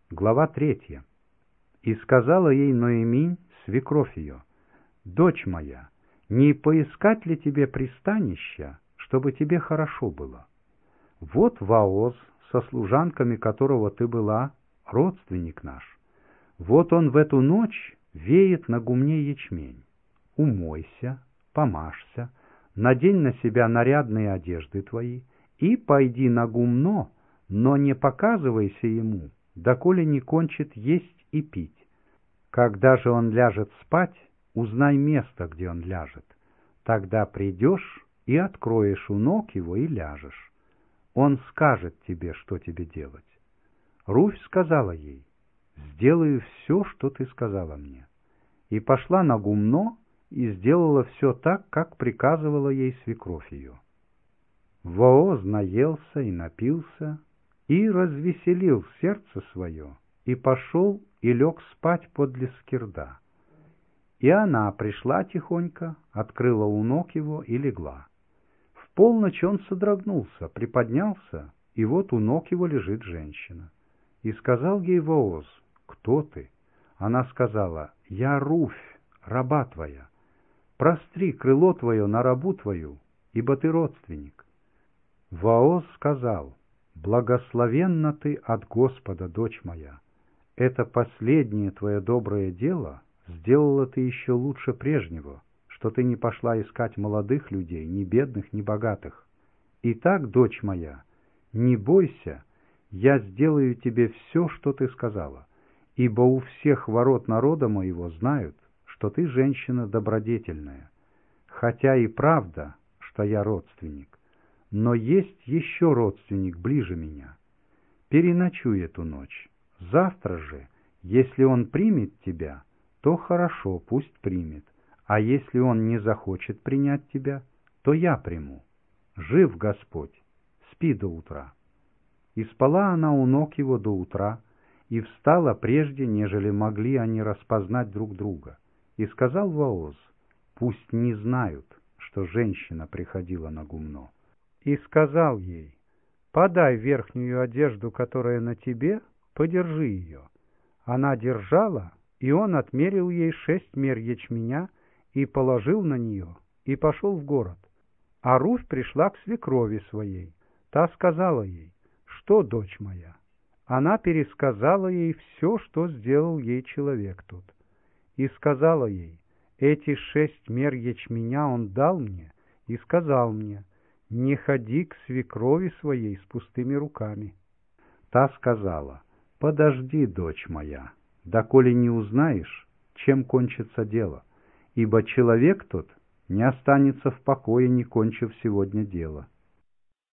Глава 3. «И сказала ей Ноэминь, свекровь ее: дочь моя, не поискать ли тебе пристанища, чтобы тебе хорошо было? Вот Вооз, со служанками которого ты была, родственник наш. Вот он в эту ночь веет на гумне ячмень. Умойся, помажься, надень на себя нарядные одежды твои и пойди на гумно, но не показывайся ему, доколе не кончит есть и пить. Когда же он ляжет спать, узнай место, где он ляжет. Тогда придешь и откроешь у ног его и ляжешь. Он скажет тебе, что тебе делать». Руфь сказала ей: «Сделаю все, что ты сказала мне». И пошла на гумно и сделала все так, как приказывала ей свекровь ее. Вооз наелся и напился, и развеселил сердце свое, и пошел и лег спать подле скирда. И она пришла тихонько, открыла у ног его и легла. В полночь он содрогнулся, приподнялся, и вот у ног его лежит женщина. И сказал ей Вооз: «Кто ты?» Она сказала: «Я Руфь, раба твоя. Простри крыло твое на рабу твою, ибо ты родственник». Вооз сказал: «Благословенна ты от Господа, дочь моя. Это последнее твое доброе дело сделала ты еще лучше прежнего, что ты не пошла искать молодых людей, ни бедных, ни богатых. Итак, дочь моя, не бойся, я сделаю тебе все, что ты сказала, ибо у всех ворот народа моего знают, что ты женщина добродетельная. Хотя и правда, что я родственник, но есть еще родственник ближе меня. Переночуй эту ночь. Завтра же, если он примет тебя, то хорошо, пусть примет, а если он не захочет принять тебя, то я приму. Жив Господь, спи до утра». И спала она у ног его до утра, и встала прежде, нежели могли они распознать друг друга. И сказал Вооз: «Пусть не знают, что женщина приходила на гумно». И сказал ей: «Подай верхнюю одежду, которая на тебе, подержи ее». Она держала, и он отмерил ей 6 мер ячменя и положил на нее, и пошел в город. А Руфь пришла к свекрови своей. Та сказала ей: «Что, дочь моя?» Она пересказала ей все, что сделал ей человек тот. И сказала ей: «Эти 6 мер ячменя он дал мне и сказал мне: не ходи к свекрови своей с пустыми руками». Та сказала: «Подожди, дочь моя, доколе не узнаешь, чем кончится дело, ибо человек тот не останется в покое, не кончив сегодня дело».